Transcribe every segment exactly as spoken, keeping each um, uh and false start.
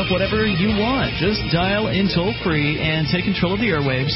up whatever you want. Just dial in toll-free and take control of the airwaves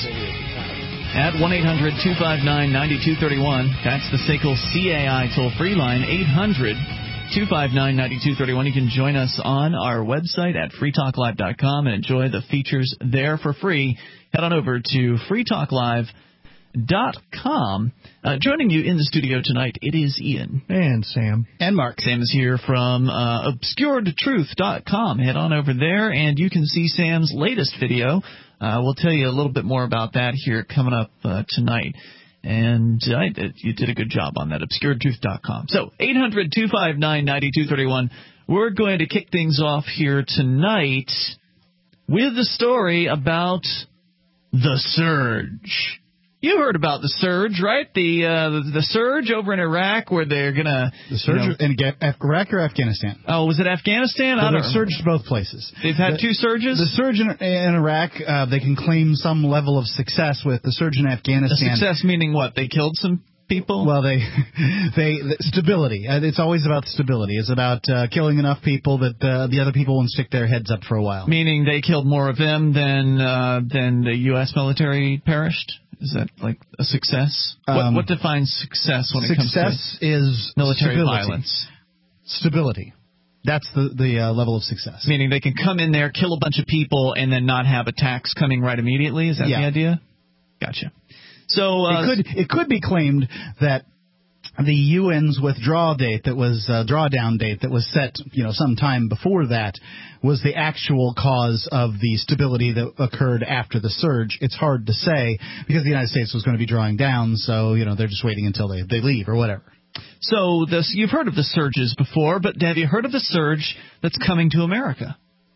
at one eight hundred two five nine nine two three one. That's the S A C L C A I toll-free line, eight hundred two five nine nine two three one. You can join us on our website at free talk live dot com and enjoy the features there for free. Head on over to free talk live dot com. Uh, joining you in the studio tonight, it is Ian. And Sam. And Mark. Sam is here from uh, obscured truth dot com. Head on over there, and you can see Sam's latest video. Uh, we'll tell you a little bit more about that here coming up uh, tonight. And uh, you did a good job on that, obscured truth dot com. So, eight hundred two five nine nine two three one. We're going to kick things off here tonight with the story about the surge. You heard about the surge, right? The uh, the, the surge over in Iraq where they're going to... The surge you know, in Iraq or Afghanistan? Oh, was it Afghanistan? Well, I don't they've surged both places. They've had the, two surges? The surge in, in Iraq, uh, they can claim some level of success with. The surge in Afghanistan... A success meaning what? They killed some people? Well, they... they stability. Uh, it's always about stability. It's about uh, killing enough people that uh, the other people won't stick their heads up for a while. Meaning they killed more of them than, uh, than the U S military perished? Is that like a success? Um, what, what defines success when it comes to success is military stability. violence? Stability. That's the the uh, level of success. Meaning they can come in there, kill a bunch of people, and then not have attacks coming right immediately? Is that yeah. the idea? Gotcha. So uh, it could it could be claimed that the U N's withdrawal date that was uh, drawdown date that was set, you know, some time before that was the actual cause of the stability that occurred after the surge. It's hard to say because the United States was going to be drawing down, so, you know, they're just waiting until they, they leave or whatever. So this, you've heard of the surges before, but have you heard of the surge that's coming to America?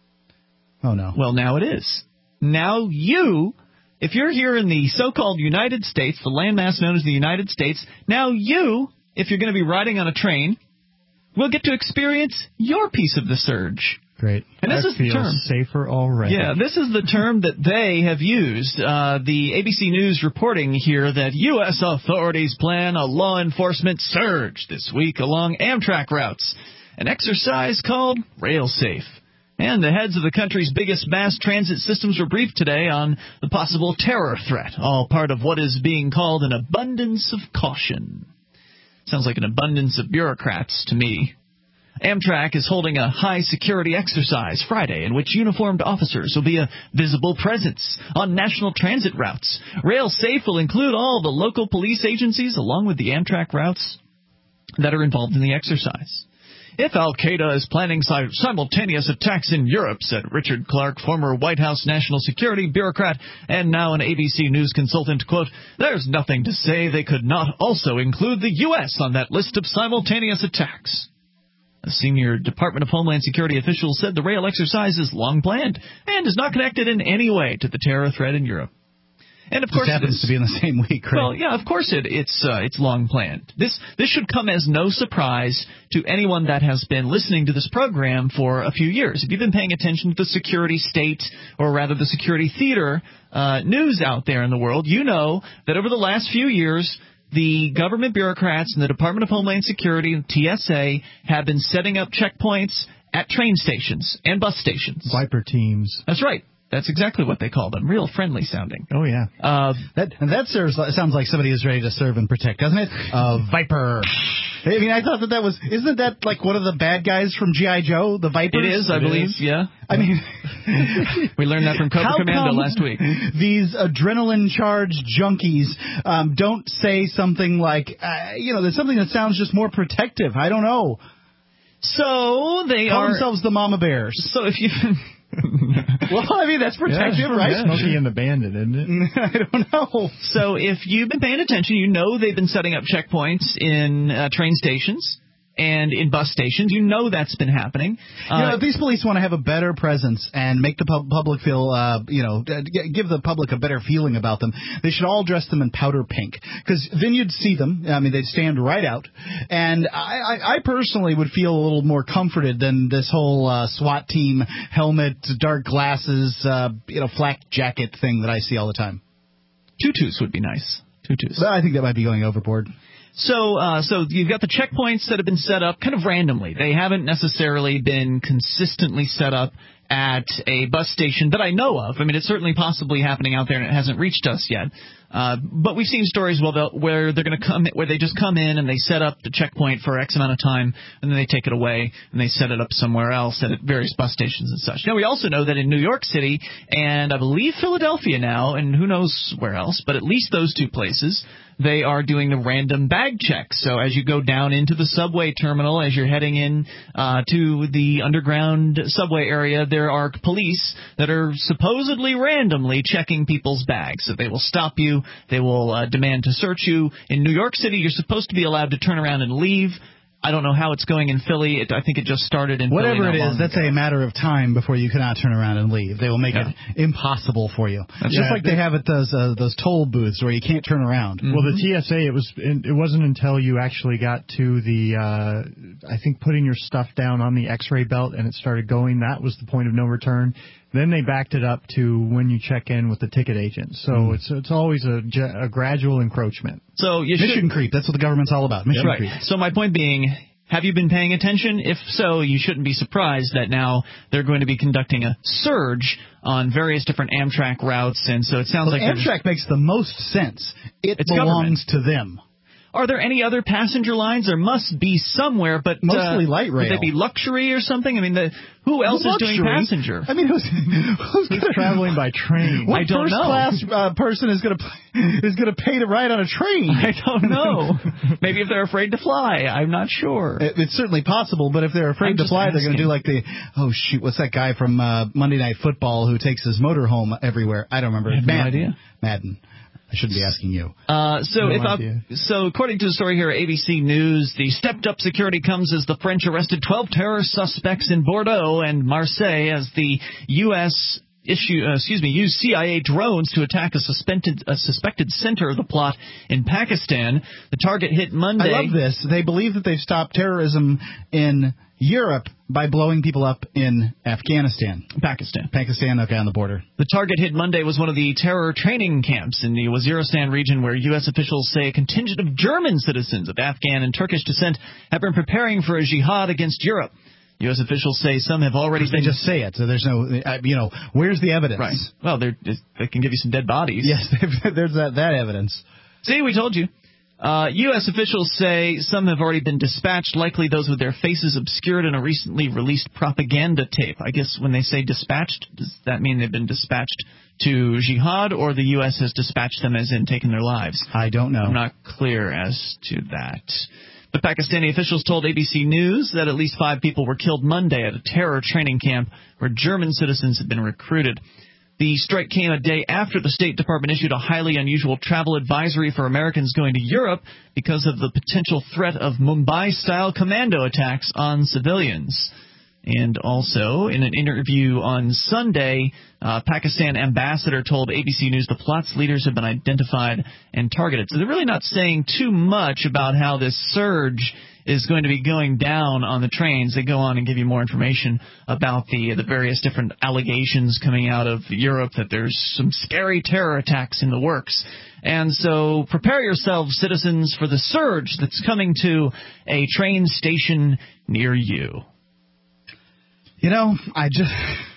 Oh, no. Well, now it is. Now you... If you're here in the so-called United States, the landmass known as the United States, now you, if you're going to be riding on a train, will get to experience your piece of the surge. Great. And this I is feel the term. safer already. Yeah, this is the term that they have used. Uh, the A B C News reporting here that U S authorities plan a law enforcement surge this week along Amtrak routes, an exercise called Rail Safe. And the heads of the country's biggest mass transit systems were briefed today on the possible terror threat, all part of what is being called an abundance of caution. Sounds like an abundance of bureaucrats to me. Amtrak is holding a high-security exercise Friday in which uniformed officers will be a visible presence on national transit routes. Rail Safe will include all the local police agencies along with the Amtrak routes that are involved in the exercise. If al-Qaeda is planning simultaneous attacks in Europe, said Richard Clark, former White House national security bureaucrat and now an A B C News consultant, quote, there's nothing to say they could not also include the U S on that list of simultaneous attacks. A senior Department of Homeland Security official said the rail exercise is long planned and is not connected in any way to the terror threat in Europe. And of course, it happens to be in the same week, right? Well, yeah, of course it, it's uh, it's long planned. This this should come as no surprise to anyone that has been listening to this program for a few years. If you've been paying attention to the security state, or rather the security theater uh, news out there in the world, you know that over the last few years, the government bureaucrats and the Department of Homeland Security and T S A have been setting up checkpoints at train stations and bus stations. Viper teams. That's right. That's exactly what they call them. Real friendly sounding. Oh, yeah. Uh, that and that serves, sounds like somebody is ready to serve and protect, doesn't it? Uh, Viper. I mean, I thought that that was, isn't that like one of the bad guys from G I. Joe, the Vipers? It is, I it believe, is. yeah. I mean, we learned that from Cobra Commando last week. These adrenaline-charged junkies um, don't say something like, uh, you know, there's something that sounds just more protective. I don't know. So they Call are themselves the Mama Bears. So if you. Well, I mean, that's protective, yeah, right? Yeah, Smokey and the Bandit, isn't it? I don't know. So if you've been paying attention, you know they've been setting up checkpoints in uh, train stations and in bus stations. You know that's been happening. Uh, you know, if these police want to have a better presence and make the pub- public feel, uh, you know, give the public a better feeling about them, they should all dress them in powder pink. Because then you'd see them. I mean, they'd stand right out. And I, I, I personally would feel a little more comforted than this whole uh, SWAT team helmet, dark glasses, uh, you know, flak jacket thing that I see all the time. Tutus would be nice. Tutus. But I think that might be going overboard. So, uh, so you've got the checkpoints that have been set up kind of randomly. They haven't necessarily been consistently set up at a bus station that I know of. I mean, it's certainly possibly happening out there, and it hasn't reached us yet. Uh, but we've seen stories well, they'll- where they're going to come, where they just come in and they set up the checkpoint for X amount of time, and then they take it away and they set it up somewhere else at various bus stations and such. Now, we also know that in New York City and I believe Philadelphia now, and who knows where else, but at least those two places, they are doing the random bag checks. So as you go down into the subway terminal, as you're heading in uh, to the underground subway area, there are police that are supposedly randomly checking people's bags. So they will stop you. They will uh, demand to search you. In New York City, you're supposed to be allowed to turn around and leave. I don't know how it's going in Philly. It, I think it just started in Whatever Philly. it Whatever is, that's a matter of time before you cannot turn around and leave. They will make Yeah. it impossible for you. That's Just right. like they have at those uh, those toll booths where you can't turn around. Well, the T S A, it was it wasn't until you actually got to the, uh, I think, putting your stuff down on the X-ray belt and it started going. That was the point of no return. Then they backed it up to when you check in with the ticket agent. So mm. it's it's always a, a gradual encroachment. So you Mission should, creep. That's what the government's all about. Mission right. creep. So my point being, have you been paying attention? If so, you shouldn't be surprised that now they're going to be conducting a surge on various different Amtrak routes. And so it sounds well, like Amtrak just, makes the most sense. It it's belongs government. to them. Are there any other passenger lines? There must be somewhere, but mostly uh, light rail. Would they be luxury or something? I mean, the, who else luxury? is doing passenger? I mean, who's, who's, who's traveling by train? What I don't first know. class uh, person is going to is going to pay to ride on a train? I don't know. Maybe if they're afraid to fly, I'm not sure. It, it's certainly possible, but if they're afraid I'm to just fly, asking. they're going to do like the oh shoot, what's that guy from uh, Monday Night Football who takes his motorhome everywhere? I don't remember. I have no Madden. idea. Madden. I shouldn't be asking you. Uh, so, No if idea. I, so according to the story here at A B C News, the stepped-up security comes as the French arrested twelve terror suspects in Bordeaux and Marseille as the U S issue, uh, excuse me, used C I A drones to attack a suspected a suspected center of the plot in Pakistan. The target hit Monday. I love this. They believe that they've stopped terrorism in Europe by blowing people up in Afghanistan. Pakistan. Pakistan, okay, on the border. The target hit Monday was one of the terror training camps in the Waziristan region where U S officials say a contingent of German citizens of Afghan and Turkish descent have been preparing for a jihad against Europe. U S officials say some have already They been... just say it, so there's no, uh, you know, where's the evidence? Right. Well, they're, they can give you some dead bodies. Yes, there's that, that evidence. See, we told you. Uh, U S officials say some have already been dispatched, likely those with their faces obscured in a recently released propaganda tape. I guess when they say dispatched, does that mean they've been dispatched to jihad, or the U S has dispatched them as in taken their lives? I don't know. I'm not clear as to that. The Pakistani officials told A B C News that at least five people were killed Monday at a terror training camp where German citizens had been recruited. The strike came a day after the State Department issued a highly unusual travel advisory for Americans going to Europe because of the potential threat of Mumbai-style commando attacks on civilians. And also, in an interview on Sunday, uh, Pakistan ambassador told A B C News the plot's leaders have been identified and targeted. So they're really not saying too much about how this surge is going to be going down on the trains. They go on and give you more information about the the various different allegations coming out of Europe that there's some scary terror attacks in the works. And so prepare yourselves, citizens, for the surge that's coming to a train station near you. You know, I just,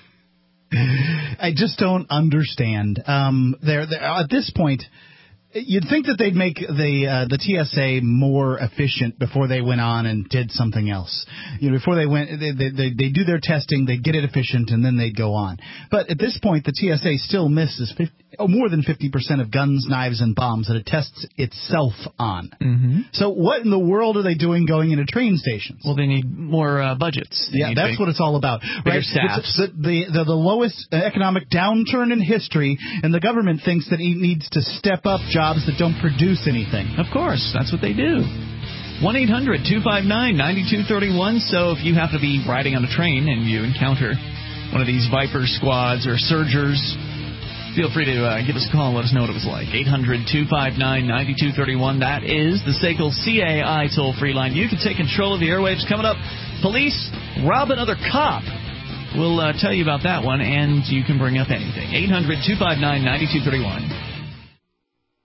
I just don't understand. Um, they're, they're at this point. You'd think that they'd make the uh, the T S A more efficient before they went on and did something else. You know, before they went, they they they, they do their testing, they get it efficient, and then they'd go on. But at this point, the T S A still misses fifty, oh, more than fifty percent of guns, knives, and bombs that it tests itself on. Mm-hmm. So what in the world are they doing going into train stations? Well, they need more uh, budgets. They Yeah, that's big, what it's all about. bigger Right? staffs. It's the, the, the, the lowest economic downturn in history, and the government thinks that it needs to step up jobs that don't produce anything. Of course, that's what they do. one eight hundred two five nine nine two three one. So if you have to be riding on a train and you encounter one of these Viper squads or surgers, feel free to uh, give us a call and let us know what it was like. eight hundred two five nine nine two three one. That is the S A C L C A I toll-free line. You can take control of the airwaves. Coming up, police rob another cop. We'll uh, tell you about that one, and you can bring up anything. eight hundred two five nine nine two three one.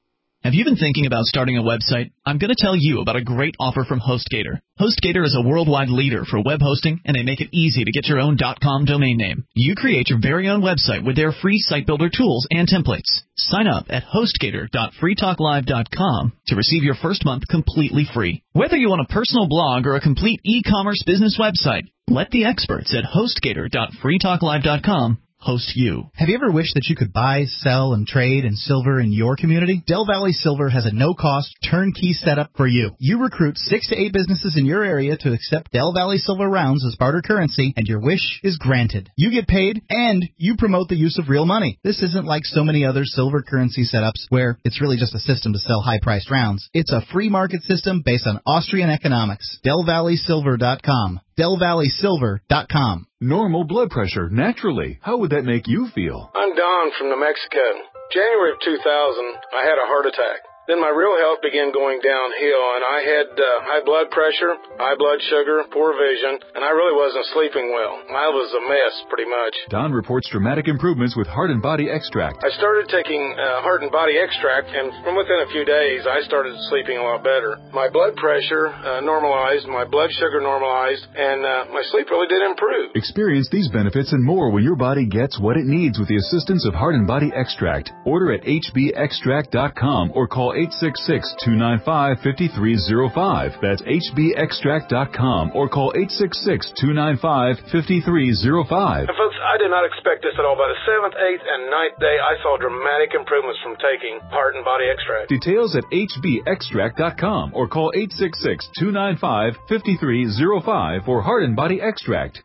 Have you been thinking about starting a website? I'm going to tell you about a great offer from HostGator. HostGator is a worldwide leader for web hosting, and they make it easy to get your own .com domain name. You create your very own website with their free site builder tools and templates. Sign up at HostGator dot free talk live dot com to receive your first month completely free. Whether you want a personal blog or a complete e-commerce business website, let the experts at HostGator dot free talk live dot com host you. Have you ever wished that you could buy, sell, and trade in silver in your community? Del Valley Silver has a no-cost, turnkey setup for you. You recruit six to eight businesses in your area to accept Del Valley Silver rounds as barter currency, and your wish is granted. You get paid, and you promote the use of real money. This isn't like so many other silver currency setups where it's really just a system to sell high-priced rounds. It's a free market system based on Austrian economics. Del Valley Silver dot com. Del Valley Silver dot com. Normal blood pressure, naturally. How would that make you feel? I'm Don from New Mexico. January of two thousand, I had a heart attack. Then my real health began going downhill, and I had uh, high blood pressure, high blood sugar, poor vision, and I really wasn't sleeping well. I was a mess, pretty much. Don reports dramatic improvements with Heart and Body Extract. I started taking uh, Heart and Body Extract, and from within a few days, I started sleeping a lot better. My blood pressure uh, normalized, my blood sugar normalized, and uh, my sleep really did improve. Experience these benefits and more when your body gets what it needs with the assistance of Heart and Body Extract. Order at H B extract dot com or call eight six six, two nine five, five three zero five. That's H B extract dot com or call eight six six, two nine five, five three zero five. And folks, I did not expect this at all. By the seventh, eighth, and ninth day, I saw dramatic improvements from taking Heart and Body Extract. Details at H B extract dot com or call eight six six, two nine five, five three zero five for Heart and Body Extract.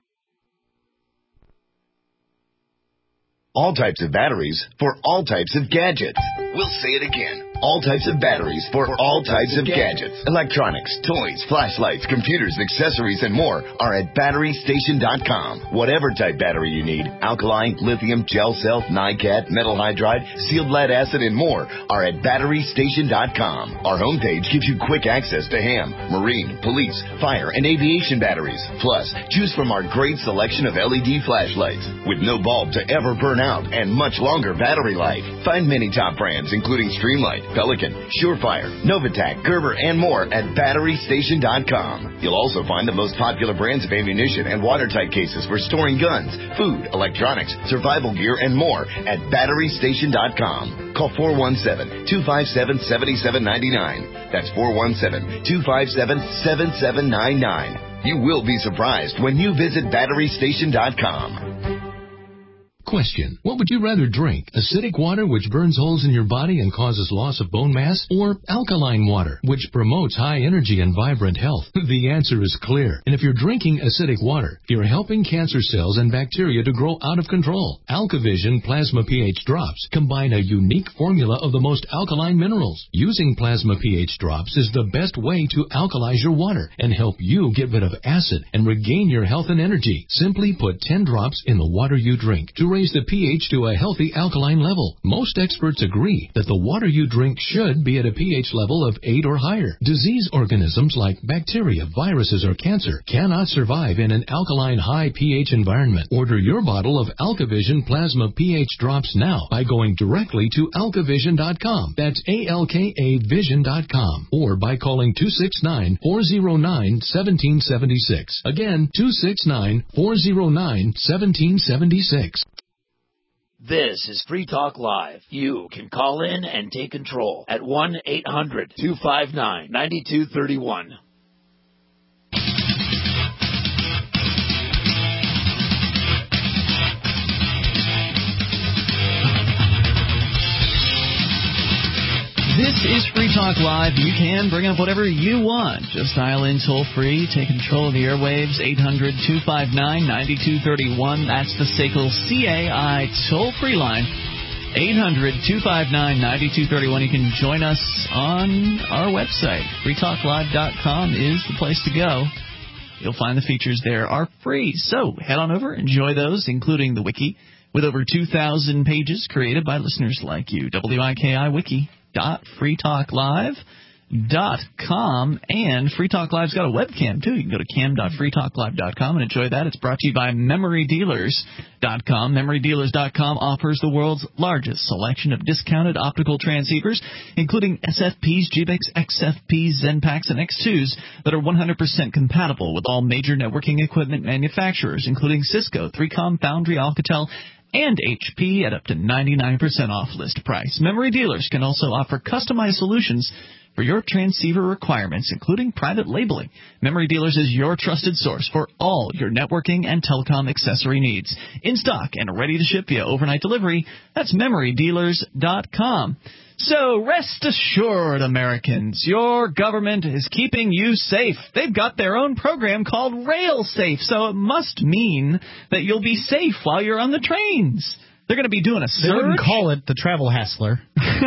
All types of batteries for all types of gadgets. We'll say it again. All types of batteries for all types of gadgets. Electronics, toys, flashlights, computers, accessories, and more are at battery station dot com. Whatever type battery you need, alkaline, lithium, gel cell, NiCad, metal hydride, sealed lead acid, and more are at battery station dot com. Our homepage gives you quick access to ham, marine, police, fire, and aviation batteries. Plus, choose from our great selection of L E D flashlights with no bulb to ever burn out and much longer battery life. Find many top brands including Streamlight, Pelican, Surefire, Novatac, Gerber, and more at battery station dot com. You'll also find the most popular brands of ammunition and watertight cases for storing guns, food, electronics, survival gear, and more at battery station dot com. Call four one seven, two five seven, seven seven nine nine. That's four one seven, two five seven, seven seven nine nine. You will be surprised when you visit battery station dot com. Question. What would you rather drink? Acidic water, which burns holes in your body and causes loss of bone mass? Or alkaline water, which promotes high energy and vibrant health? The answer is clear. And if you're drinking acidic water, you're helping cancer cells and bacteria to grow out of control. AlkaVision Plasma pH Drops combine a unique formula of the most alkaline minerals. Using Plasma pH Drops is the best way to alkalize your water and help you get rid of acid and regain your health and energy. Simply put ten drops in the water you drink to raise the pH to a healthy alkaline level. Most experts agree that the water you drink should be at a pH level of eight or higher. Disease organisms like bacteria, viruses, or cancer cannot survive in an alkaline high pH environment. Order your bottle of AlkaVision Plasma pH Drops now by going directly to alka vision dot com. That's A L K A vision dot com. Or by calling two six nine, four zero nine, one seven seven six. Again, two six nine, four zero nine, one seven seven six. This is Free Talk Live. You can call in and take control at one eight hundred, two five nine, nine two three one. This is Free Talk Live. You can bring up whatever you want. Just dial in toll-free. Take control of the airwaves. eight hundred, two five nine, nine two three one. That's the S A C L C A I toll-free line. eight hundred, two five nine, nine two three one. You can join us on our website. free talk live dot com is the place to go. You'll find the features there are free. So head on over, enjoy those, including the wiki, with over two thousand pages created by listeners like you. W I K I Wiki. Dot Free Talk Live Dot com, and Free Talk Live's got a webcam too. You can go to cam dot free talk live dot com and enjoy that. It's brought to you by memory dealers dot com. memory dealers dot com offers the world's largest selection of discounted optical transceivers, including S F Ps, G B I Cs, X F Ps, Zenpaks, and X twos that are one hundred percent compatible with all major networking equipment manufacturers, including Cisco, three com, Foundry, Alcatel, and H P at up to ninety-nine percent off list price. Memory dealers can also offer customized solutions for your transceiver requirements, including private labeling. Memory Dealers is your trusted source for all your networking and telecom accessory needs. In stock and ready to ship via overnight delivery. That's memory dealers dot com. So rest assured, Americans, your government is keeping you safe. They've got their own program called RailSafe, so it must mean that you'll be safe while you're on the trains. They're going to be doing a surge. They wouldn't call it the travel hassler.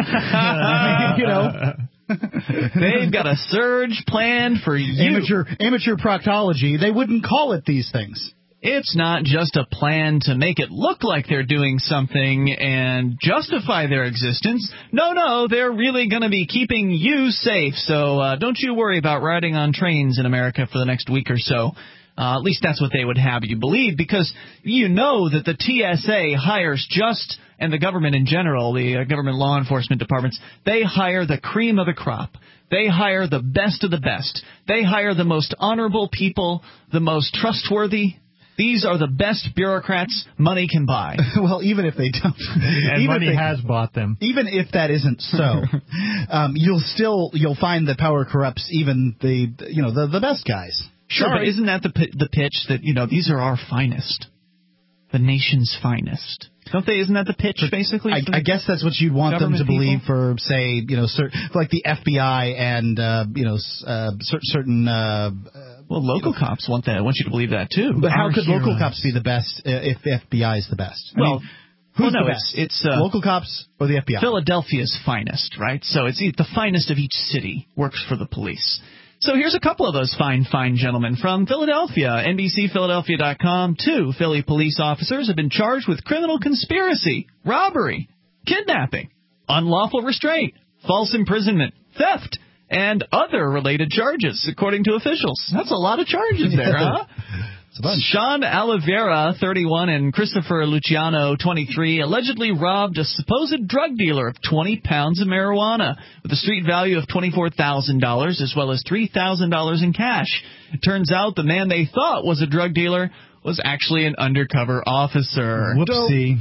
I mean, you know. They've got a surge planned for you. Amateur, amateur proctology, they wouldn't call it these things. It's not just a plan to make it look like they're doing something and justify their existence. No, no, they're really going to be keeping you safe. So uh, don't you worry about riding on trains in America for the next week or so. Uh, at least that's what they would have you believe, because you know that the T S A hires just, and the government in general, the uh, government law enforcement departments, they hire the cream of the crop. They hire the best of the best. They hire the most honorable people, the most trustworthy. These are the best bureaucrats money can buy. Well, even if they don't. And even money if they, has bought them. Even if that isn't so, um, you'll still, you'll find that power corrupts even the, you know, the, the best guys. Sure, Sorry. but isn't that the the pitch that, you know, these are our finest, the nation's finest? Don't they? Isn't that the pitch, basically? I, I guess that's what you'd want them to people? believe for, say, you know, cer- for like the F B I and, uh, you know, uh, cer- certain. Uh, well, local cops want that. I want you to believe that too. But how Our could heroes. local cops be the best uh, if the F B I is the best? I well, mean, who's well, no, the best? It's, it's uh, local cops or the F B I? Philadelphia's finest, right? So it's the finest of each city works for the police. So here's a couple of those fine, fine gentlemen from Philadelphia. N B C Philadelphia dot com. Two Philly police officers have been charged with criminal conspiracy, robbery, kidnapping, unlawful restraint, false imprisonment, theft, and other related charges, according to officials. That's a lot of charges there, huh? Sean Oliveira, thirty-one, and Christopher Luciano, twenty-three, allegedly robbed a supposed drug dealer of twenty pounds of marijuana with a street value of twenty-four thousand dollars as well as three thousand dollars in cash. It turns out the man they thought was a drug dealer was actually an undercover officer. Whoopsie.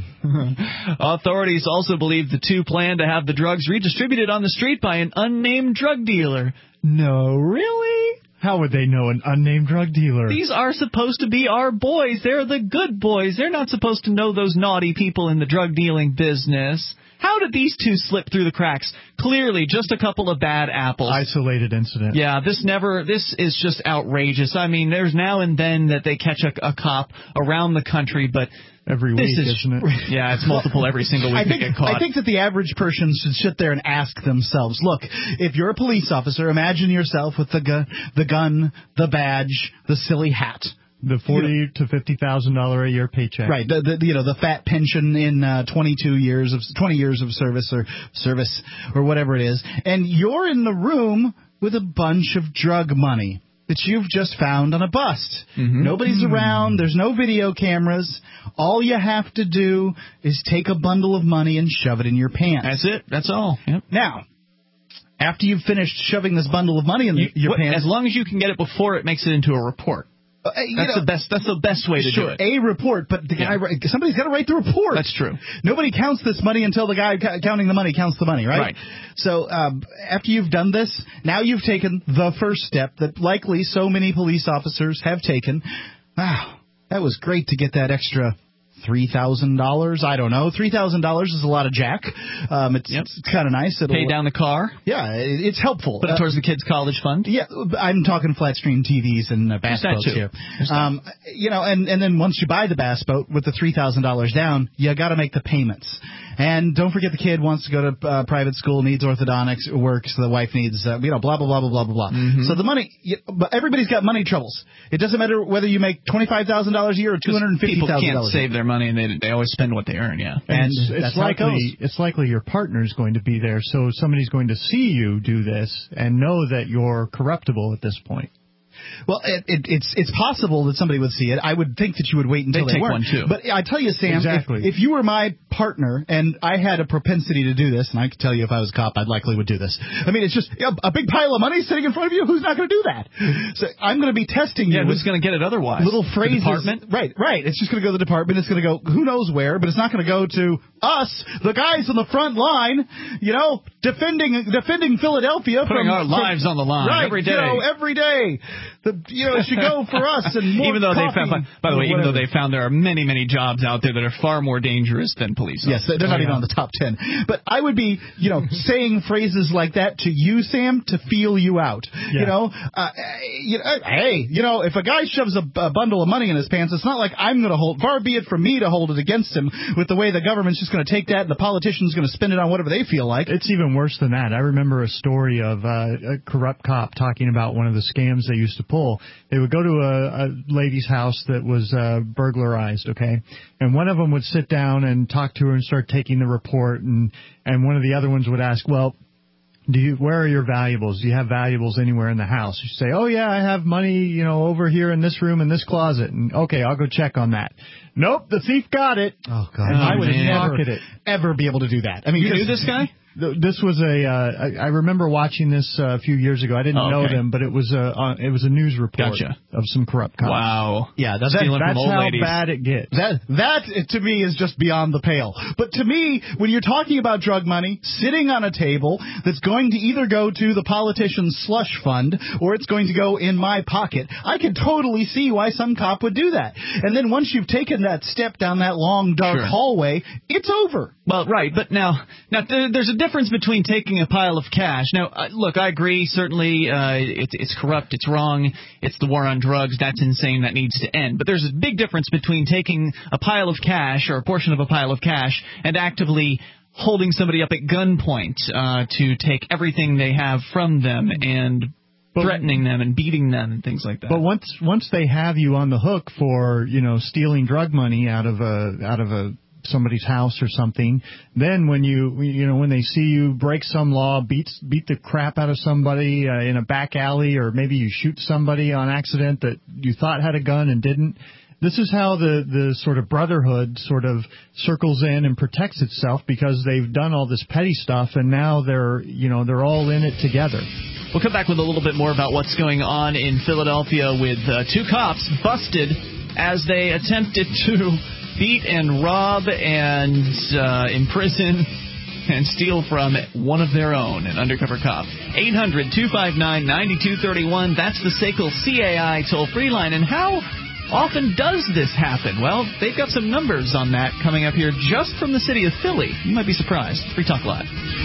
Authorities also believe the two planned to have the drugs redistributed on the street by an unnamed drug dealer. No, really? How would they know an unnamed drug dealer? These are supposed to be our boys. They're the good boys. They're not supposed to know those naughty people in the drug dealing business. How did these two slip through the cracks? Clearly, just a couple of bad apples. Isolated incident. Yeah, this never, this is just outrageous. I mean, there's now and then that they catch a, a cop around the country, but every week, is, isn't it? Yeah, it's multiple every single week I think, they get caught. I think that the average person should sit there and ask themselves, look, if you're a police officer, imagine yourself with the gun, the gun, the badge, the silly hat. The forty you know, to fifty thousand dollar a year paycheck, right? The, the you know the fat pension in uh, twenty two years of twenty years of service or service or whatever it is, and you're in the room with a bunch of drug money that you've just found on a bust. Mm-hmm. Nobody's mm-hmm. around. There's no video cameras. All you have to do is take a bundle of money and shove it in your pants. That's it. That's all. Yep. Now, after you've finished shoving this bundle of money in you, your what, pants, as long as you can get it before it makes it into a report. Uh, that's know, the best. That's the best way to sure, do it. A report, but the guy, yeah. somebody's got to write the report. That's true. Nobody counts this money until the guy ca- counting the money counts the money, right? Right. So um, after you've done this, now you've taken the first step that likely so many police officers have taken. Wow, that was great to get that extra three thousand dollars. I don't know. three thousand dollars is a lot of jack. Um, it's yep. it's kind of nice. It'll, Pay down the car. Yeah, it, it's helpful. Put it towards uh, the kids' college fund. Yeah, I'm talking flat screen T Vs and uh, bass boats too. here. Um, you know, and, and then once you buy the bass boat with the three thousand dollars down, you got to make the payments. And don't forget the kid wants to go to uh, private school, needs orthodontics, works, the wife needs, uh, you know, blah, blah, blah, blah, blah, blah, blah. Mm-hmm. So the money, you, but everybody's got money troubles. It doesn't matter whether you make twenty-five thousand dollars a year or two hundred fifty thousand dollars. People can't save their money, and they, they always spend what they earn, yeah. And, and it's, that's it's how it likely goes. it's likely your partner's going to be there, so somebody's going to see you do this and know that you're corruptible at this point. Well, it, it, it's it's possible that somebody would see it. I would think that you would wait until They'd they take weren't. one, too. But I tell you, Sam, Exactly. if, if you were my partner and I had a propensity to do this, and I could tell you if I was a cop, I likely would do this. I mean, it's just you know, a big pile of money sitting in front of you. Who's not going to do that? So I'm going to be testing Yeah, you. who's going to get it otherwise? Little phrases. The department? Right, right. It's just going to go to the department. It's going to go who knows where, but it's not going to go to us, the guys on the front line, you know, defending defending Philadelphia. Putting from, our lives from, on the line right, every day. You know, every day. The, you know, it should go for us. And more even though they coffee, found, by the way, even whatever. though they found there are many, many jobs out there that are far more dangerous than police. Yes, they're not even on the top ten. But I would be, you know, saying phrases like that to you, Sam, to feel you out. Yeah. You know, uh, you know, hey, you know, if a guy shoves a, a bundle of money in his pants, it's not like I'm going to hold. Far be it from me to hold it against him with the way the government's just going to take that and the politician's going to spend it on whatever they feel like. It's even worse than that. I remember a story of uh, a corrupt cop talking about one of the scams they used to pull. They would go to a, a lady's house that was uh, burglarized, okay? And one of them would sit down and talk to her and start taking the report, and, and one of the other ones would ask, well, do you, where are your valuables? Do you have valuables anywhere in the house? You say, oh, yeah, I have money, you know, over here in this room in this closet. And, okay, I'll go check on that. Nope, the thief got it. Oh, God. And Oh, I would man. never Ever, ever be able to do that. I mean, You knew because- this guy? This was a. Uh, I, I remember watching this uh, a few years ago. I didn't Oh, know okay. them, but it was a. Uh, it was a news report Gotcha. of some corrupt cops. Wow. Yeah, that's, Stealing That's from old how ladies. bad it gets. That that to me is just beyond the pale. But to me, when you're talking about drug money sitting on a table that's going to either go to the politician's slush fund or it's going to go in my pocket, I can totally see why some cop would do that. And then once you've taken that step down that long dark Sure. hallway, it's over. Well, right, but now, now th- there's a difference between taking a pile of cash. Now, uh, look, I agree. Certainly, uh, it's it's corrupt. It's wrong. It's the war on drugs. That's insane. That needs to end. But there's a big difference between taking a pile of cash or a portion of a pile of cash and actively holding somebody up at gunpoint uh, to take everything they have from them and threatening them and beating them and things like that. But once once they have you on the hook for you know stealing drug money out of a out of a somebody's house or something, then when you you know when they see you break some law, beat beat the crap out of somebody uh, in a back alley, or maybe you shoot somebody on accident that you thought had a gun and didn't. This is how the, the sort of brotherhood sort of circles in and protects itself, because they've done all this petty stuff and now they're you know they're all in it together. We'll come back with a little bit more about what's going on in Philadelphia with uh, two cops busted as they attempted to beat and rob and uh, imprison and steal from one of their own, an undercover cop. eight hundred, two five nine, nine two three one. That's the S A C L C A I toll-free line. And how often does this happen? Well, they've got some numbers on that coming up here just from the city of Philly. You might be surprised. Free Talk Live.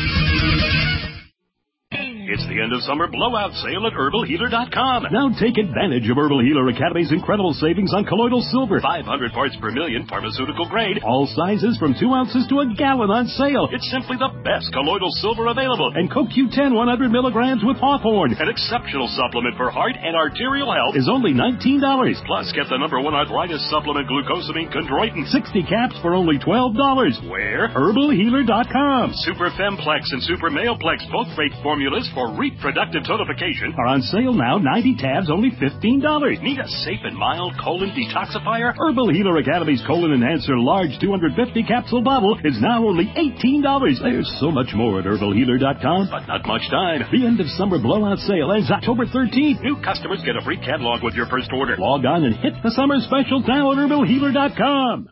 It's the end of summer blowout sale at herbal healer dot com. Now take advantage of Herbal Healer Academy's incredible savings on colloidal silver. five hundred parts per million, pharmaceutical grade. All sizes from two ounces to a gallon on sale. It's simply the best colloidal silver available. And Co Q ten one hundred milligrams with Hawthorne, an exceptional supplement for heart and arterial health, is only nineteen dollars. Plus, get the number one arthritis supplement, glucosamine chondroitin, sixty caps for only twelve dollars. Where? herbal healer dot com. Super Femplex and Super Maleplex, both great formulas for reproductive tonification, are on sale now. ninety tabs, only fifteen dollars. Need a safe and mild colon detoxifier? Herbal Healer Academy's Colon Enhancer large two hundred fifty capsule bottle is now only eighteen dollars. There's so much more at herbal healer dot com, but not much time. The end of summer blowout sale ends October thirteenth. New customers get a free catalog with your first order. Log on and hit the summer specials now at herbal healer dot com.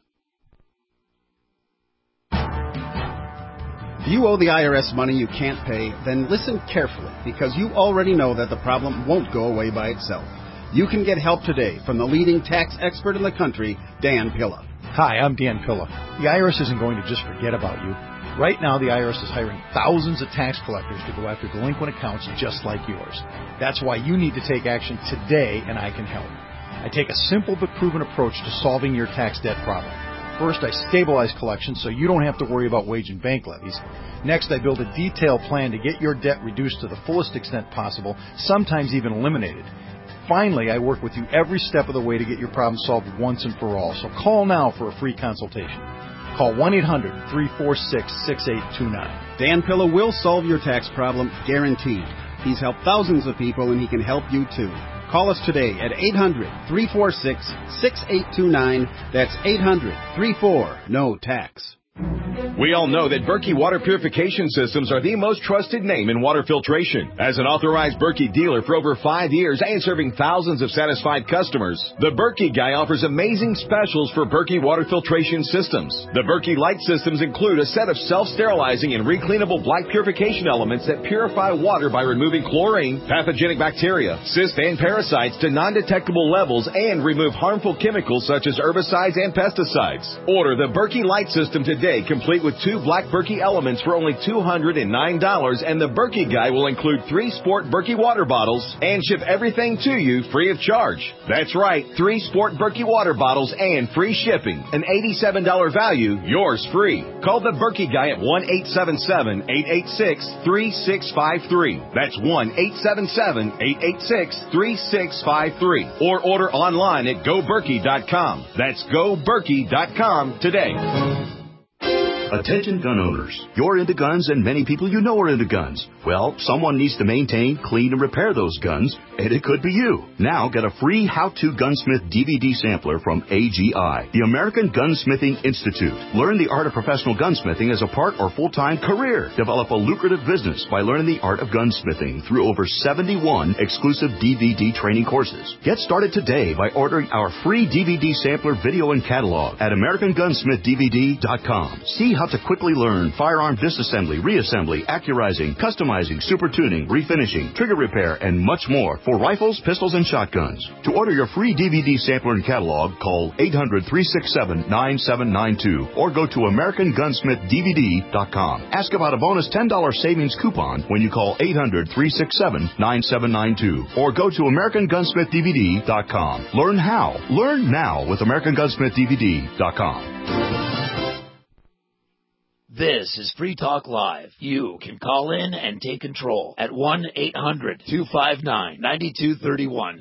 If you owe the I R S money you can't pay, then listen carefully, because you already know that the problem won't go away by itself. You can get help today from the leading tax expert in the country, Dan Pilla. Hi, I'm Dan Pilla. The I R S isn't going to just forget about you. Right now, the I R S is hiring thousands of tax collectors to go after delinquent accounts just like yours. That's why you need to take action today, and I can help. I take a simple but proven approach to solving your tax debt problem. First, I stabilize collections so you don't have to worry about wage and bank levies. Next, I build a detailed plan to get your debt reduced to the fullest extent possible, sometimes even eliminated. Finally, I work with you every step of the way to get your problem solved once and for all. So call now for a free consultation. Call one eight hundred three four six six eight two nine. Dan Pilla will solve your tax problem, guaranteed. He's helped thousands of people, and he can help you too. Call us today at eight hundred three four six six eight two nine. That's eight hundred three four no tax. We all know that Berkey Water Purification Systems are the most trusted name in water filtration. As an authorized Berkey dealer for over five years and serving thousands of satisfied customers, the Berkey Guy offers amazing specials for Berkey Water Filtration Systems. The Berkey Light Systems include a set of self-sterilizing and recleanable black purification elements that purify water by removing chlorine, pathogenic bacteria, cysts, and parasites to non-detectable levels and remove harmful chemicals such as herbicides and pesticides. Order the Berkey Light System today. Today, complete with two black Berkey elements for only two hundred nine dollars, and the Berkey Guy will include three Sport Berkey water bottles and ship everything to you free of charge. That's right, three Sport Berkey water bottles and free shipping. An eighty-seven dollars value, yours free. Call the Berkey Guy at one eight seven seven eight eight six three six five three. That's one eight seven seven eight eight six three six five three. Or order online at go berkey dot com. That's go berkey dot com today. Attention gun owners. You're into guns and many people you know are into guns. Well, someone needs to maintain, clean, and repair those guns, and it could be you. Now get a free How-To Gunsmith D V D sampler from A G I, the American Gunsmithing Institute. Learn the art of professional gunsmithing as a part or full-time career. Develop a lucrative business by learning the art of gunsmithing through over seventy-one exclusive D V D training courses. Get started today by ordering our free D V D sampler video and catalog at American Gunsmith D V D dot com. See how to quickly learn firearm disassembly, reassembly, accurizing, customizing, super tuning, refinishing, trigger repair, and much more for rifles, pistols, and shotguns. To order your free D V D sampler and catalog, call eight hundred three six seven nine seven nine two or go to American Gunsmith D V D dot com. Ask about a bonus ten dollars savings coupon when you call eight hundred three six seven nine seven nine two or go to American Gunsmith D V D dot com. Learn how. Learn now with American Gunsmith D V D dot com. This is Free Talk Live. You can call in and take control at one eight hundred two five nine nine two three one.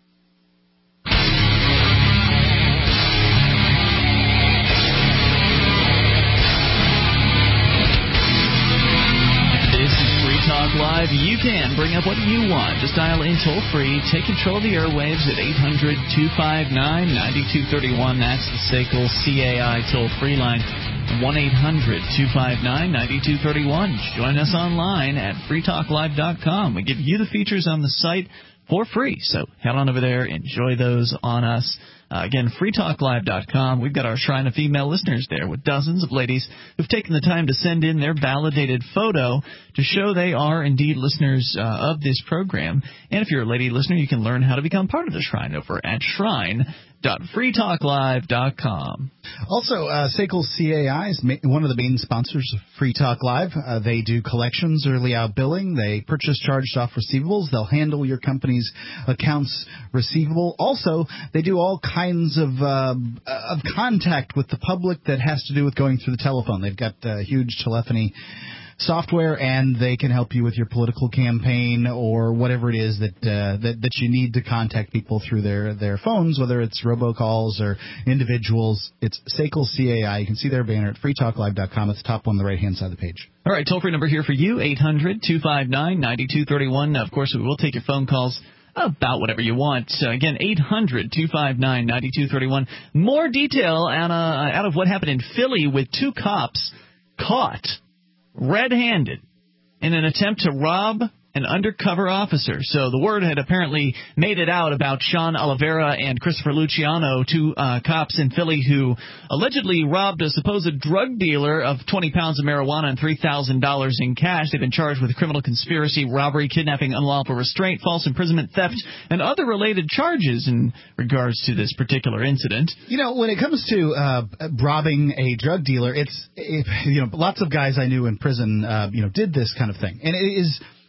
This is Free Talk Live. You can bring up what you want. Just dial in toll free. Take control of the airwaves at eight hundred two five nine nine two three one. That's the S A C L C A I toll free line. one eight hundred two five nine nine two three one. Join us online at free talk live dot com. We give you the features on the site for free, so head on over there, enjoy those on us. Uh, again, free talk live dot com. We've got our shrine of female listeners there with dozens of ladies who've taken the time to send in their validated photo to show they are indeed listeners uh, of this program. And if you're a lady listener, you can learn how to become part of the shrine over at shrine dot free talk live dot com. Also, uh, S A C L C A I is ma- one of the main sponsors of Free Talk Live. Uh, they do collections, early out billing. They purchase charged off receivables. They'll handle your company's accounts receivable. Also, they do all kinds of uh, of contact with the public that has to do with going through the telephone. They've got uh, huge telephony software, and they can help you with your political campaign or whatever it is that uh, that, that you need to contact people through their, their phones, whether it's robocalls or individuals. It's S A C L C A I. You can see their banner at free talk live dot com. It's the top one on the right-hand side of the page. All right, toll-free number here for you, eight hundred two five nine nine two three one. Now, of course, we will take your phone calls about whatever you want. So again, eight hundred two five nine nine two three one. More detail out, uh, out of what happened in Philly with two cops caught red-handed in an attempt to rob an undercover officer. So the word had apparently made it out about Sean Oliveira and Christopher Luciano, two uh, cops in Philly who allegedly robbed a supposed drug dealer of twenty pounds of marijuana and three thousand dollars in cash. They've been charged with criminal conspiracy, robbery, kidnapping, unlawful restraint, false imprisonment, theft, and other related charges in regards to this particular incident. You know, when it comes to uh, robbing a drug dealer, it's, it, you know, lots of guys I knew in prison, uh, you know, did this kind of thing. And it is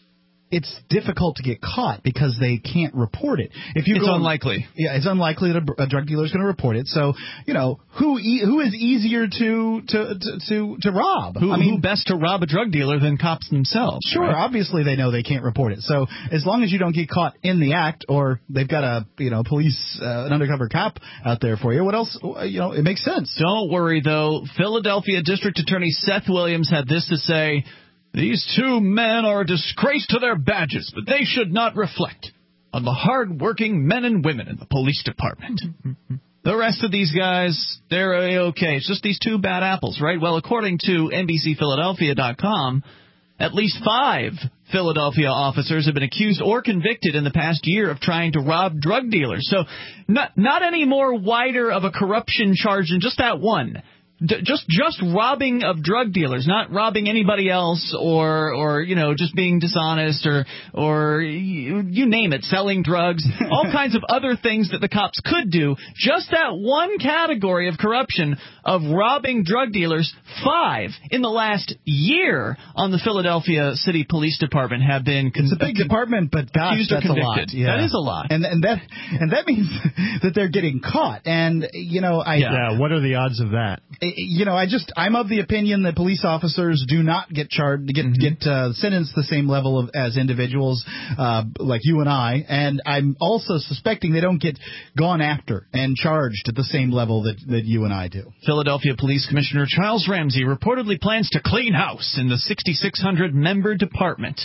it's difficult to get caught because they can't report it. If you it's go, unlikely. Yeah, it's unlikely that a, a drug dealer is going to report it. So, you know, who e- who is easier to to to to, to rob? Who, I mean, who best to rob a drug dealer than cops themselves? Sure, right? Obviously they know they can't report it. So as long as you don't get caught in the act, or they've got a you know police uh, an undercover cop out there for you, what else? You know, it makes sense. Don't worry though. Philadelphia District Attorney Seth Williams had this to say. These two men are a disgrace to their badges, but they should not reflect on the hard-working men and women in the police department. The rest of these guys, they're okay. It's just these two bad apples, right? Well, according to N B C Philadelphia dot com, at least five Philadelphia officers have been accused or convicted in the past year of trying to rob drug dealers. So not, not any more wider of a corruption charge than just that one. D- just just robbing of drug dealers, not robbing anybody else, or or you know just being dishonest, or or you, you name it, selling drugs, all kinds of other things that the cops could do. Just that one category of corruption of robbing drug dealers, five in the last year on the Philadelphia City Police Department have been. Con- it's a big department, but gosh, that's a lot. Yeah. That is a lot, and and that and that means that they're getting caught. And you know, I yeah. yeah what are the odds of that? You know, I just I'm of the opinion that police officers do not get charged, get mm-hmm. get uh, sentenced the same level of as individuals uh, like you and I, and I'm also suspecting they don't get gone after and charged at the same level that, that you and I do. Philadelphia Police Commissioner Charles Ramsey reportedly plans to clean house in the sixty-six hundred member department.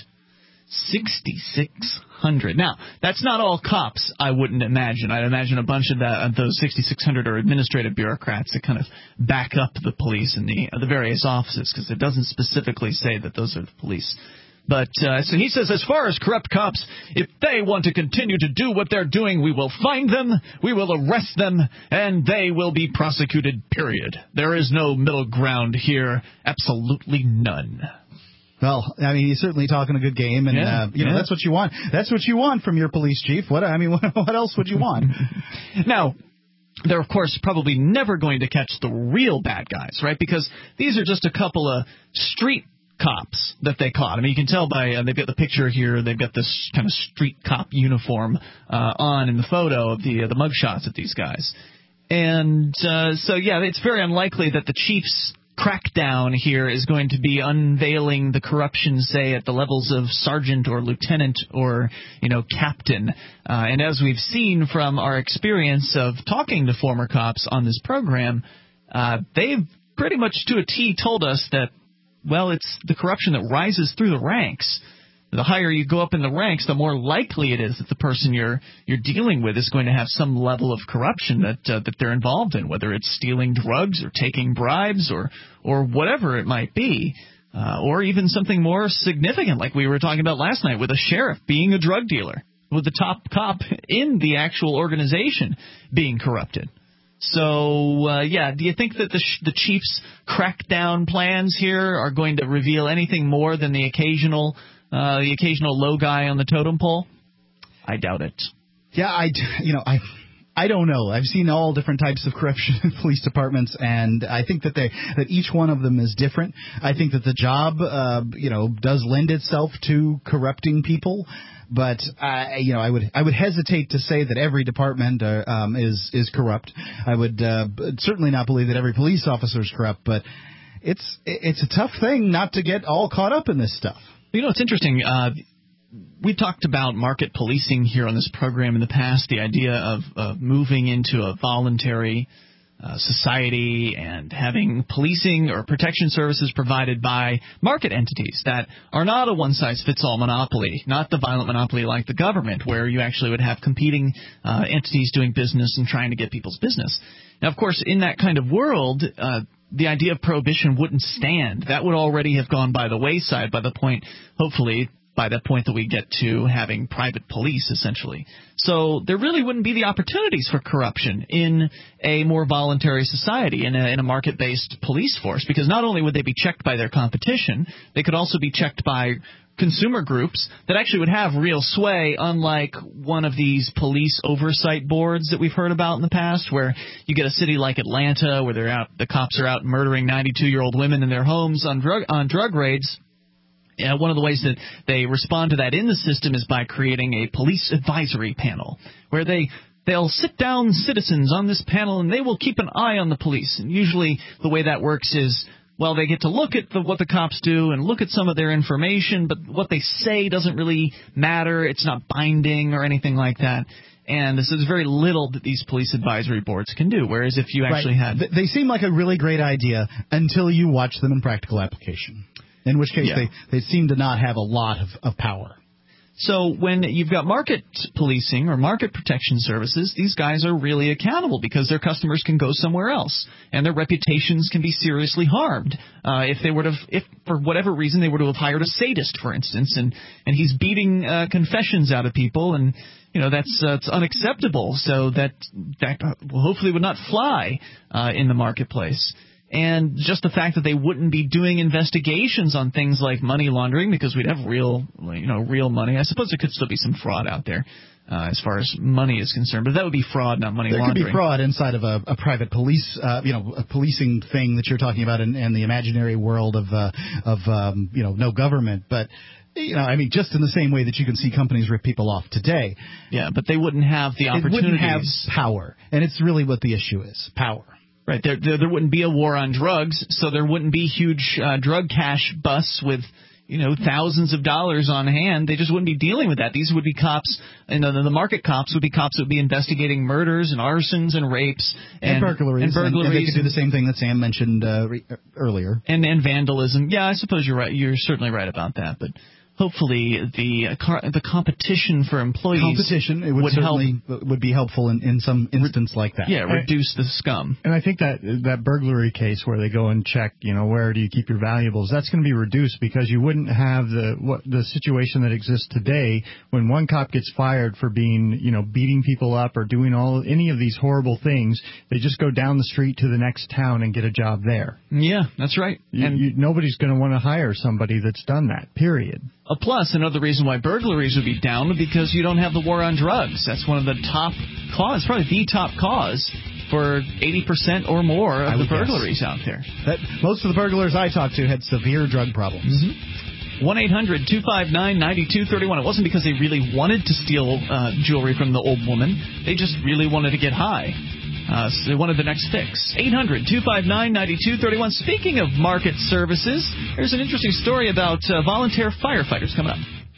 sixty-six hundred. Now, that's not all cops, I wouldn't imagine. I'd imagine a bunch of that, of those sixty-six hundred are administrative bureaucrats that kind of back up the police in the, uh, the various offices, because it doesn't specifically say that those are the police. But uh, so he says, as far as corrupt cops, if they want to continue to do what they're doing, we will find them, we will arrest them, and they will be prosecuted, period. There is no middle ground here. Absolutely none. Well, I mean, he's certainly talking a good game, and yeah, uh, you know yeah. that's what you want. That's what you want from your police chief. What I mean, what, what else would you want? Now, they're of course probably never going to catch the real bad guys, right? Because these are just a couple of street cops that they caught. I mean, you can tell by uh, they've got the picture here. They've got this kind of street cop uniform uh, on in the photo of the uh, the mugshots of these guys, and uh, so yeah, it's very unlikely that the chief's crackdown here is going to be unveiling the corruption, say, at the levels of sergeant or lieutenant or, you know, captain. Uh, and as we've seen from our experience of talking to former cops on this program, uh, they've pretty much to a T told us that, well, it's the corruption that rises through the ranks. The higher you go up in the ranks, the more likely it is that the person you're you're dealing with is going to have some level of corruption that uh, that they're involved in, whether it's stealing drugs or taking bribes or or whatever it might be, uh, or even something more significant, like we were talking about last night with a sheriff being a drug dealer, with the top cop in the actual organization being corrupted. So, uh, yeah, do you think that the, sh- the chief's crackdown plans here are going to reveal anything more than the occasional Uh, the occasional low guy on the totem pole? I doubt it. Yeah, I, you know, I, I don't know. I've seen all different types of corruption in police departments, and I think that they that each one of them is different. I think that the job, uh, you know, does lend itself to corrupting people. But I, you know, I would I would hesitate to say that every department uh, um, is is corrupt. I would uh, certainly not believe that every police officer is corrupt. But it's it's a tough thing not to get all caught up in this stuff. You know, it's interesting. Uh, we talked about market policing here on this program in the past, the idea of uh, moving into a voluntary uh, society and having policing or protection services provided by market entities that are not a one-size-fits-all monopoly, not the violent monopoly like the government, where you actually would have competing uh, entities doing business and trying to get people's business. Now, of course, in that kind of world, uh, the idea of prohibition wouldn't stand. That would already have gone by the wayside by the point, hopefully, by that point that we get to having private police, essentially. So there really wouldn't be the opportunities for corruption in a more voluntary society, in a, in a market-based police force, because not only would they be checked by their competition, they could also be checked by consumer groups that actually would have real sway, unlike one of these police oversight boards that we've heard about in the past, where you get a city like Atlanta where they're out, the cops are out murdering ninety-two-year-old women in their homes on drug on drug raids, Uh, one of the ways that they respond to that in the system is by creating a police advisory panel, where they they'll sit down citizens on this panel and they will keep an eye on the police. And usually the way that works is, well, they get to look at the, what the cops do and look at some of their information, but what they say doesn't really matter. It's not binding or anything like that. And so there's very little that these police advisory boards can do, whereas if you actually right. had... They seem like a really great idea until you watch them in practical application, in which case yeah. they, they seem to not have a lot of, of power. So when you've got market policing or market protection services, these guys are really accountable because their customers can go somewhere else and their reputations can be seriously harmed. Uh, if they would have, if for whatever reason they were to have hired a sadist, for instance, and, and he's beating uh, confessions out of people, and you know that's uh, it's unacceptable. So that that hopefully would not fly uh, in the marketplace. And just the fact that they wouldn't be doing investigations on things like money laundering because we'd have real, you know, real money. I suppose there could still be some fraud out there uh, as far as money is concerned, but that would be fraud, not money there laundering. There could be fraud inside of a, a private police, uh, you know, a policing thing that you're talking about in, in the imaginary world of, uh, of um, you know, no government, but. You know, I mean, just in the same way that you can see companies rip people off today. Yeah, but they wouldn't have the opportunities. They wouldn't have power, and it's really what the issue is, power. Right. There, there, there wouldn't be a war on drugs, so there wouldn't be huge uh, drug cash busts with, you know, thousands of dollars on hand. They just wouldn't be dealing with that. These would be cops, and the, the market cops would be cops that would be investigating murders and arsons and rapes and, and burglaries. And burglaries. And, and they could do the same thing that Sam mentioned uh, re- earlier. And and vandalism. Yeah, I suppose you're right. You're certainly right about that, but. Hopefully, the uh, car, the competition for employees competition it would, would certainly help, would be helpful in, in some instance like that. Yeah, reduce the scum. And I think that that burglary case where they go and check, you know, where do you keep your valuables? That's going to be reduced because you wouldn't have the what the situation that exists today when one cop gets fired for being, you know, beating people up or doing all any of these horrible things. They just go down the street to the next town and get a job there. Yeah, that's right. You, and you, nobody's going to want to hire somebody that's done that. Period. A plus, another reason why burglaries would be down would be because you don't have the war on drugs. That's one of the top cause, probably the top cause for eighty percent or more of the burglaries guess. out there. That, most of the burglars I talked to had severe drug problems. Mm-hmm. one eight hundred two five nine nine two three one. It wasn't because they really wanted to steal uh, jewelry from the old woman. They just really wanted to get high. Uh, so they wanted the next fix. eight hundred two five nine nine two three one. Speaking of market services, there's an interesting story about uh, volunteer firefighters coming up.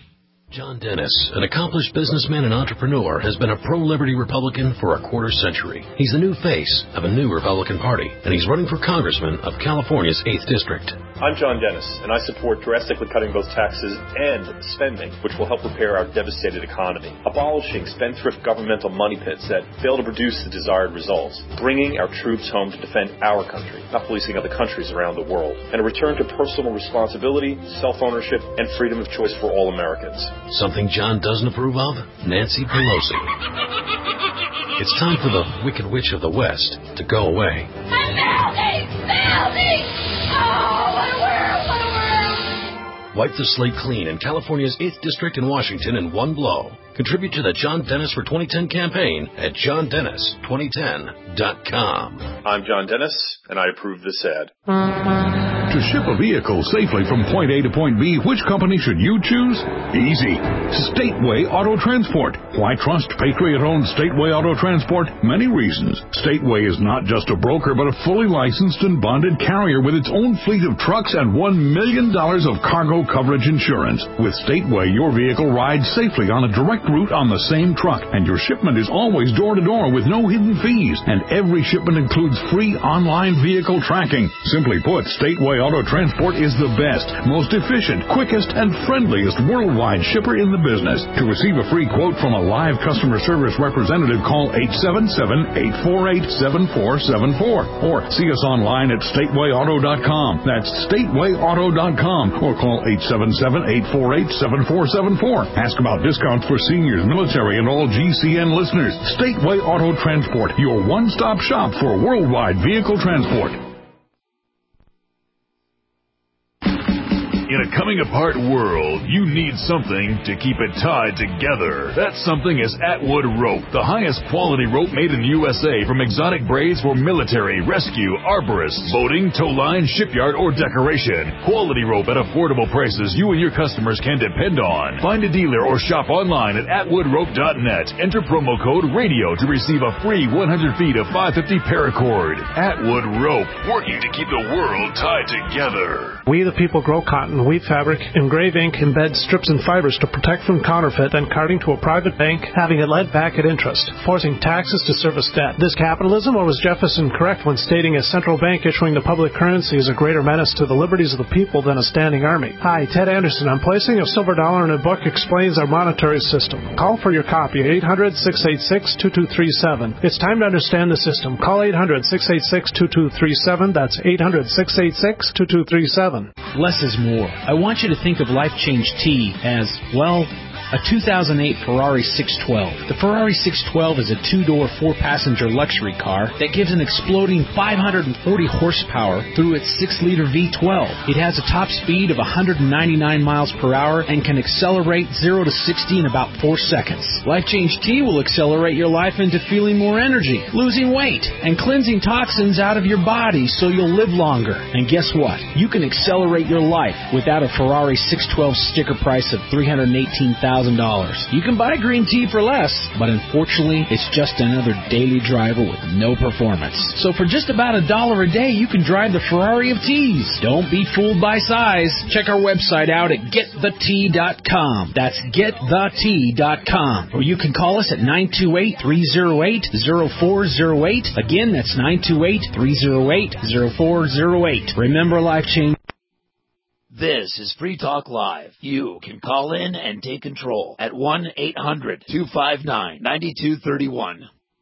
John Dennis, an accomplished businessman and entrepreneur, has been a pro-liberty Republican for a quarter century. He's the new face of a new Republican Party, and he's running for congressman of California's eighth District. I'm John Dennis, and I support drastically cutting both taxes and spending, which will help repair our devastated economy, abolishing spendthrift governmental money pits that fail to produce the desired results, bringing our troops home to defend our country, not policing other countries around the world, and a return to personal responsibility, self-ownership, and freedom of choice for all Americans. Something John doesn't approve of? Nancy Pelosi. It's time for the Wicked Witch of the West to go away. Melody! Melody! Oh, what a world! What a world! Wipe the slate clean in California's eighth District in Washington in one blow. Contribute to the John Dennis for twenty ten campaign at john dennis twenty ten dot com. I'm John Dennis, and I approve this ad. To ship a vehicle safely from point A to point B, which company should you choose? Easy. Stateway Auto Transport. Why trust Patriot-owned Stateway Auto Transport? Many reasons. Stateway is not just a broker, but a fully licensed and bonded carrier with its own fleet of trucks and one million dollars of cargo coverage insurance. With Stateway, your vehicle rides safely on a direct route on the same truck, and your shipment is always door-to-door with no hidden fees, and every shipment includes free online vehicle tracking. Simply put, Stateway Auto Transport is the best, most efficient, quickest, and friendliest worldwide shipper in the business. To receive a free quote from a live customer service representative, call eight seven seven, eight four eight, seven four seven four or see us online at stateway auto dot com. That's stateway auto dot com, or call eight seven seven, eight four eight, seven four seven four. Ask about discounts for seniors, military, and all G C N listeners. Stateway Auto Transport, your one-stop shop for worldwide vehicle transport. In a coming-apart world, you need something to keep it tied together. That something is Atwood Rope, the highest quality rope made in the U S A from exotic braids for military, rescue, arborists, boating, tow line, shipyard, or decoration. Quality rope at affordable prices you and your customers can depend on. Find a dealer or shop online at atwood rope dot net. Enter promo code RADIO to receive a free one hundred feet of five fifty paracord. Atwood Rope, working to keep the world tied together. We the people grow cotton, weave fabric, engrave ink, embed strips and fibers to protect from counterfeit and carting to a private bank, having it lent back at interest, forcing taxes to service debt. This capitalism, or was Jefferson correct when stating a central bank issuing the public currency is a greater menace to the liberties of the people than a standing army? Hi, Ted Anderson. I'm placing a silver dollar in a book explains our monetary system. Call for your copy at eight hundred, six eight six, two two three seven. It's time to understand the system. Call eight hundred, six eight six, two two three seven. That's eight hundred, six eight six, two two three seven. Less is more. I want you to think of Life Change Tea as, well, a two thousand eight Ferrari six twelve. The Ferrari six twelve is a two-door, four-passenger luxury car that gives an exploding five hundred forty horsepower through its six-liter V twelve. It has a top speed of one hundred ninety-nine miles per hour and can accelerate zero to sixty in about four seconds. Life Change Tea will accelerate your life into feeling more energy, losing weight, and cleansing toxins out of your body so you'll live longer. And guess what? You can accelerate your life without a Ferrari six twelve sticker price of three hundred eighteen thousand dollars. You can buy green tea for less, but unfortunately, it's just another daily driver with no performance. So for just about a dollar a day, you can drive the Ferrari of teas. Don't be fooled by size. Check our website out at get the tea dot com. That's get the tea dot com. Or you can call us at nine two eight, three oh eight, oh four oh eight. Again, that's nine two eight, three oh eight, oh four oh eight. Remember, life change. This is Free Talk Live. You can call in and take control at one eight hundred, two five nine, nine two three one.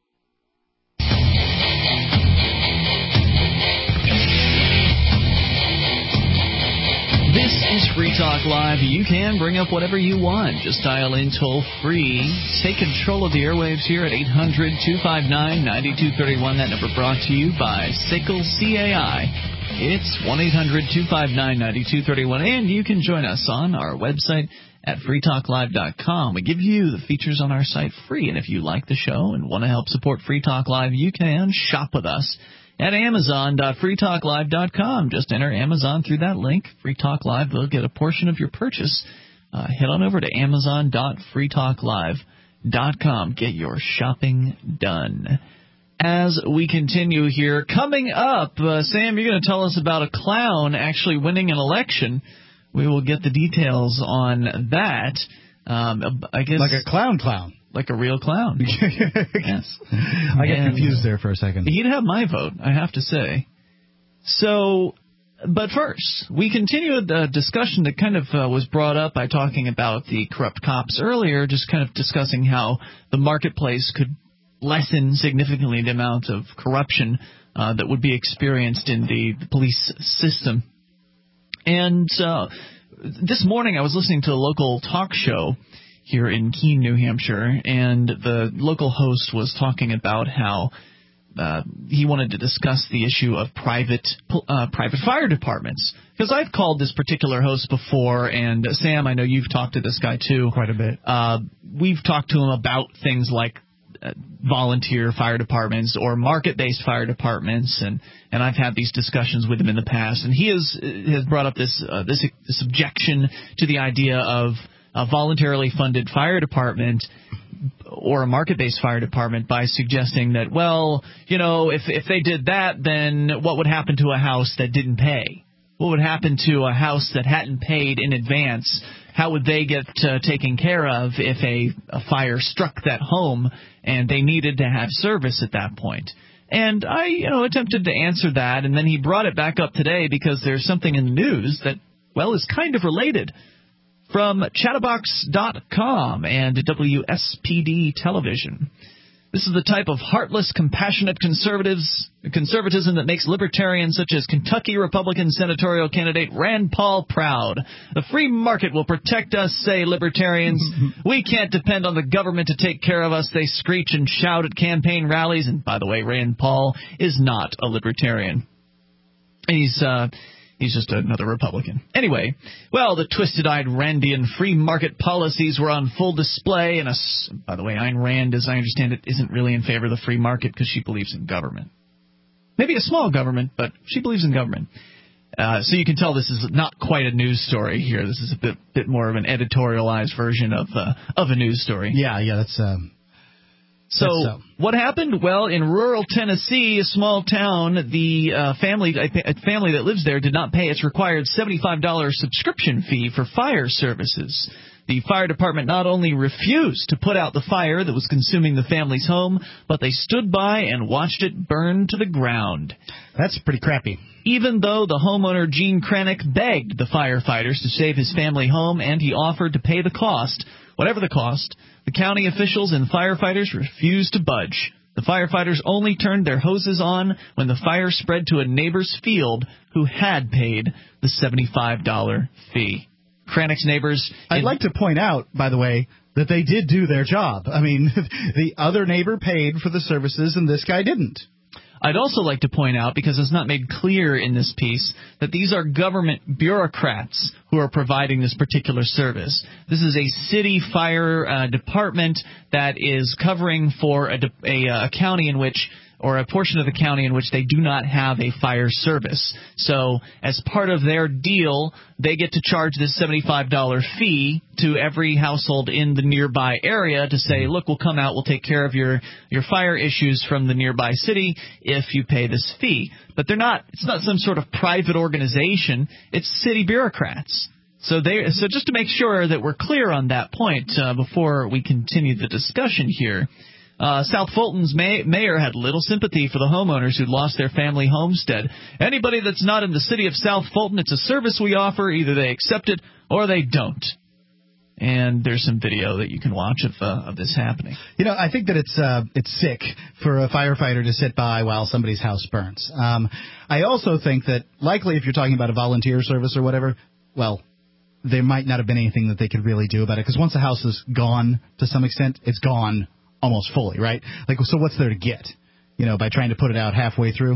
This is Free Talk Live. You can bring up whatever you want. Just dial in toll free. Take control of the airwaves here at eight hundred, two five nine, nine two three one. That number brought to you by Sickle C A I. It's one eight hundred, two five nine, nine two three one, and you can join us on our website at free talk live dot com. We give you the features on our site free, and if you like the show and want to help support Free Talk Live, you can shop with us at amazon dot free talk live dot com. Just enter Amazon through that link. Free Talk Live will get a portion of your purchase. Uh, head on over to amazon dot free talk live dot com. Get your shopping done. As we continue here, coming up, uh, Sam, you're going to tell us about a clown actually winning an election. We will get the details on that. Um, I guess like a clown clown. Like a real clown. Yes. I got confused there for a second. He'd have my vote, I have to say. So, but first, we continue a discussion that kind of uh, was brought up by talking about the corrupt cops earlier, just kind of discussing how the marketplace could lessen significantly the amount of corruption uh, that would be experienced in the, the police system. And uh, this morning I was listening to a local talk show here in Keene, New Hampshire, and the local host was talking about how uh, he wanted to discuss the issue of private uh, private fire departments. Because I've called this particular host before, and uh, Sam, I know you've talked to this guy too. Quite a bit. Uh, we've talked to him about things like Uh, volunteer fire departments or market-based fire departments, and, and I've had these discussions with him in the past, and he has has brought up this uh, this, this objection to the idea of a voluntarily funded fire department or a market-based fire department by suggesting that, well, you know, if if they did that, then what would happen to a house that didn't pay? What would happen to a house that hadn't paid in advance? How would they get uh, taken care of if a, a fire struck that home and they needed to have service at that point? And I, you know, attempted to answer that, and then he brought it back up today because there's something in the news that, well, is kind of related. From chatterbox dot com and W S P D Television. This is the type of heartless, compassionate conservatives conservatism that makes libertarians such as Kentucky Republican senatorial candidate Rand Paul proud. The free market will protect us, say libertarians. We can't depend on the government to take care of us, they screech and shout at campaign rallies. And by the way, Rand Paul is not a libertarian. And he's uh, He's just another Republican. Anyway, well, the twisted-eyed Randian free market policies were on full display. And, a, by the way, Ayn Rand, as I understand it, isn't really in favor of the free market because she believes in government. Maybe a small government, but she believes in government. Uh, so you can tell this is not quite a news story here. This is a bit bit more of an editorialized version of uh, of a news story. Yeah, yeah, that's... Um So, so what happened? Well, in rural Tennessee, a small town, the uh, family a family that lives there did not pay its required seventy-five dollars subscription fee for fire services. The fire department not only refused to put out the fire that was consuming the family's home, but they stood by and watched it burn to the ground. That's pretty crappy. Even though the homeowner, Gene Kranick, begged the firefighters to save his family home and he offered to pay the cost, whatever the cost, the county officials and firefighters refused to budge. The firefighters only turned their hoses on when the fire spread to a neighbor's field who had paid the seventy-five dollars fee. Kranick's neighbors... I'd like to point out, by the way, that they did do their job. I mean, the other neighbor paid for the services and this guy didn't. I'd also like to point out, because it's not made clear in this piece, that these are government bureaucrats who are providing this particular service. This is a city fire uh, department that is covering for a, a, a county in which, or a portion of the county in which they do not have a fire service. So as part of their deal, they get to charge this seventy-five dollars fee to every household in the nearby area to say, look, we'll come out, we'll take care of your, your fire issues from the nearby city if you pay this fee. But they're not, it's not some sort of private organization, it's city bureaucrats. So they, so just to make sure that we're clear on that point uh, before we continue the discussion here, Uh, South Fulton's may- mayor had little sympathy for the homeowners who'd lost their family homestead. Anybody that's not in the city of South Fulton, it's a service we offer. Either they accept it or they don't. And there's some video that you can watch of uh, of this happening. You know, I think that it's uh, it's sick for a firefighter to sit by while somebody's house burns. Um, I also think that likely if you're talking about a volunteer service or whatever, well, there might not have been anything that they could really do about it. Because once the house is gone to some extent, it's gone almost fully, right? Like, so what's there to get, you know, by trying to put it out halfway through?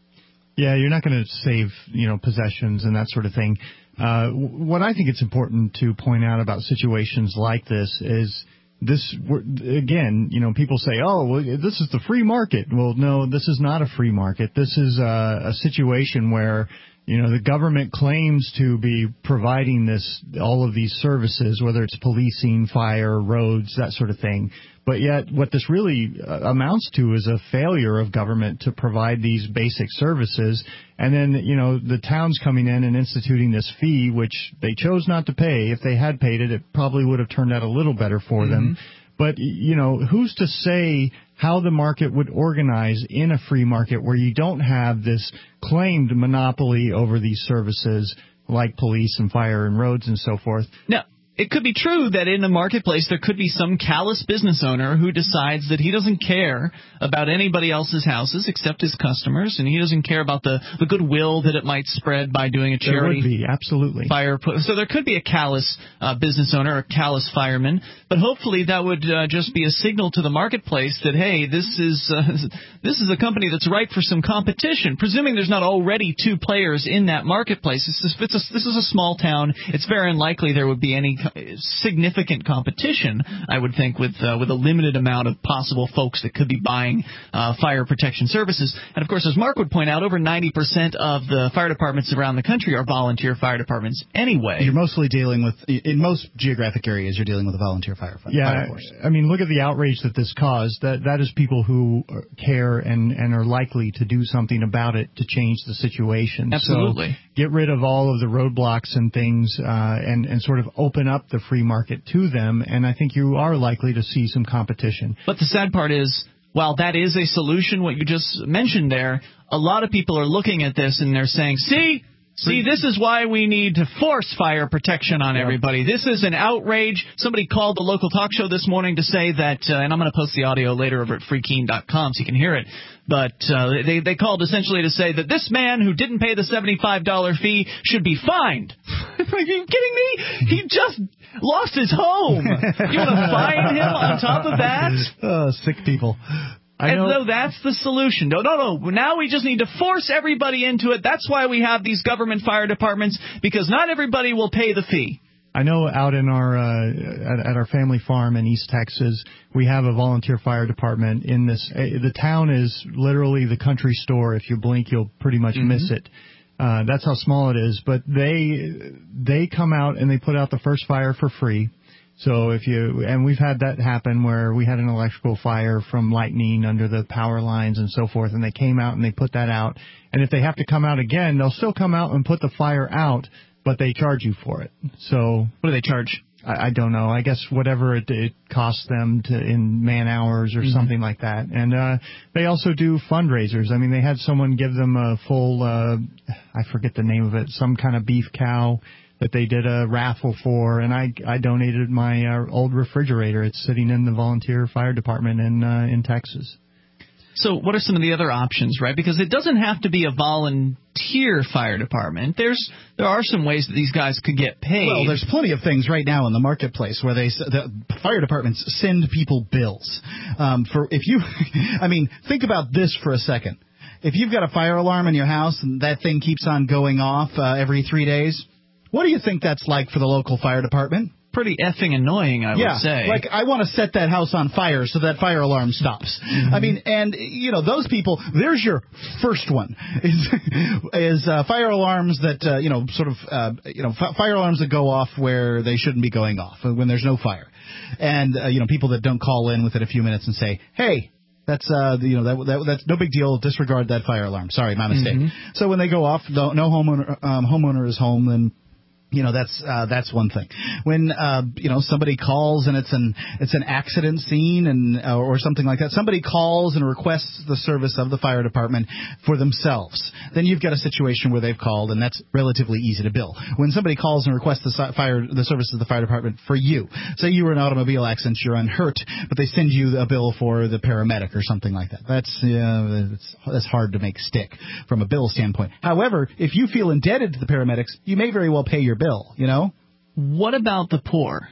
Yeah, you're not going to save, you know, possessions and that sort of thing. Uh, what I think it's important to point out about situations like this is this, again, you know, people say, oh, well, this is the free market. Well, no, this is not a free market. This is a, a situation where, you know, the government claims to be providing this, all of these services, whether it's policing, fire, roads, that sort of thing. But yet what this really uh, amounts to is a failure of government to provide these basic services. And then, you know, the town's coming in and instituting this fee, which they chose not to pay. If they had paid it, it probably would have turned out a little better for mm-hmm. them. But, you know, who's to say how the market would organize in a free market where you don't have this claimed monopoly over these services like police and fire and roads and so forth? Now, it could be true that in a marketplace there could be some callous business owner who decides that he doesn't care about anybody else's houses except his customers, and he doesn't care about the, the goodwill that it might spread by doing a charity. There would be, absolutely. Fire put, so there could be a callous uh, business owner or a callous fireman, but hopefully that would uh, just be a signal to the marketplace that, hey, this is uh, this is a company that's ripe for some competition, presuming there's not already two players in that marketplace. This is, it's a, this is a small town. It's very unlikely there would be any significant competition, I would think, with uh, with a limited amount of possible folks that could be buying uh, fire protection services. And, of course, as Mark would point out, over ninety percent of the fire departments around the country are volunteer fire departments anyway. You're mostly dealing with, in most geographic areas, you're dealing with a volunteer fire, yeah, fire force. I mean, look at the outrage that this caused. That That is people who care and, and are likely to do something about it to change the situation. Absolutely. So get rid of all of the roadblocks and things uh, and, and sort of open up the free market to them, and I think you are likely to see some competition. But the sad part is, while that is a solution, what you just mentioned there, a lot of people are looking at this and they're saying, see, see, this is why we need to force fire protection on everybody. This is an outrage. Somebody called the local talk show this morning to say that, uh, and I'm going to post the audio later over at free keen dot com so you can hear it, but uh, they, they called essentially to say that this man who didn't pay the seventy-five dollars fee should be fined. Are you kidding me? He just lost his home. You want to fine him on top of that? Oh, sick people. I As know, though that's the solution. No, no, no. Now we just need to force everybody into it. That's why we have these government fire departments, because not everybody will pay the fee. I know out in our uh, at, at our family farm in East Texas, we have a volunteer fire department. In this, uh, the town is literally the country store. If you blink, you'll pretty much mm-hmm. miss it. Uh, that's how small it is. But they they come out and they put out the first fire for free. So if you, and we've had that happen where we had an electrical fire from lightning under the power lines and so forth, and they came out and they put that out. And if they have to come out again, they'll still come out and put the fire out, but they charge you for it. So what do they charge? I, I don't know. I guess whatever it, it costs them to in man hours or mm-hmm. something like that. And uh, they also do fundraisers. I mean, they had someone give them a full, uh, I forget the name of it, some kind of beef cow that they did a raffle for, and I, I donated my uh, old refrigerator. It's sitting in the volunteer fire department in uh, in Texas. So what are some of the other options, right? Because it doesn't have to be a volunteer fire department. There's there are some ways that these guys could get paid. Well, there's plenty of things right now in the marketplace where they the fire departments send people bills. Um, for if you, I mean, think about this for a second. If you've got a fire alarm in your house and that thing keeps on going off uh, every three days. What do you think that's like for the local fire department? Pretty effing annoying, I yeah, would say. Like, I want to set that house on fire so that fire alarm stops. Mm-hmm. I mean, and, you know, those people, there's your first one, is, is uh, fire alarms that, uh, you know, sort of, uh, you know, f- fire alarms that go off where they shouldn't be going off, when there's no fire. And, uh, you know, people that don't call in within a few minutes and say, hey, That's uh, you know that, that that's no big deal. Disregard that fire alarm. Sorry, my mistake. Mm-hmm. So when they go off, no, no homeowner um, homeowner is home, then you know that's uh, that's one thing. When uh, you know somebody calls and it's an it's an accident scene and uh, or something like that, somebody calls and requests the service of the fire department for themselves. Then you've got a situation where they've called, and that's relatively easy to bill. When somebody calls and requests the fire the service of the fire department for you, say you were in an automobile accident, you're unhurt, but they send you a bill for the paramedic or something like that. That's uh, that's, that's hard to make stick from a bill standpoint. However, if you feel indebted to the paramedics, you may very well pay your bill. You know? What about the poor?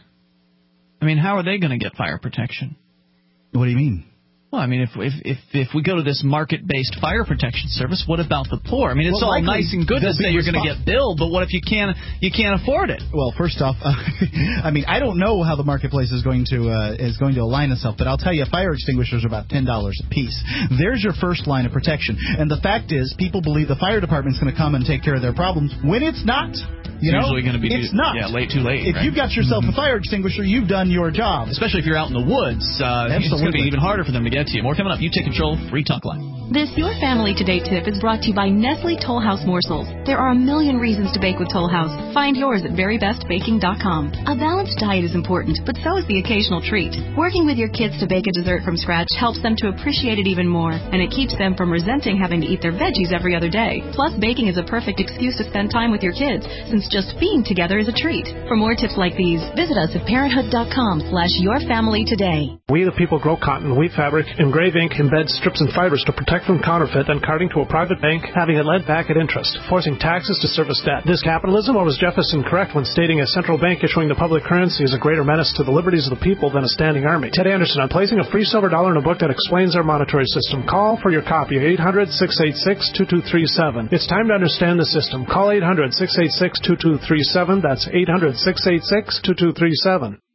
I mean, how are they going to get fire protection? What do you mean? Well, I mean, if if if, if we go to this market-based fire protection service, what about the poor? I mean, it's well, all nice and good to say you're going to get billed, but what if you can't you can't afford it? Well, first off, uh, I mean, I don't know how the marketplace is going to uh, is going to align itself, but I'll tell you, fire extinguishers are about ten dollars a piece. There's your first line of protection, and the fact is, people believe the fire department's going to come and take care of their problems when it's not. You it's know, usually going to be it's not. Yeah, late too late. If right? you've got yourself mm-hmm. a fire extinguisher, you've done your job. Especially if you're out in the woods, uh, it's going to be even harder for them to get to you. More coming up. You take control. Free Talk Line. This Your Family Today tip is brought to you by Nestle Toll House Morsels. There are a million reasons to bake with Toll House. Find yours at very best baking dot com. A balanced diet is important, but so is the occasional treat. Working with your kids to bake a dessert from scratch helps them to appreciate it even more, and it keeps them from resenting having to eat their veggies every other day. Plus, baking is a perfect excuse to spend time with your kids, since just being together is a treat. For more tips like these, visit us at parenthood dot com slash your family today. We the people grow cotton, weave fabric, engrave ink, embed strips and fibers to protect from counterfeit and carting to a private bank, having it led back at interest, forcing taxes to service debt. This capitalism, or was Jefferson correct when stating a central bank issuing the public currency is a greater menace to the liberties of the people than a standing army? Ted Anderson, I'm placing a free silver dollar in a book that explains our monetary system. Call for your copy at eight hundred, six eight six, two two three seven. It's time to understand the system. Call eight hundred, six eight six, two two three seven. That's eight hundred, six eight six, two two three seven.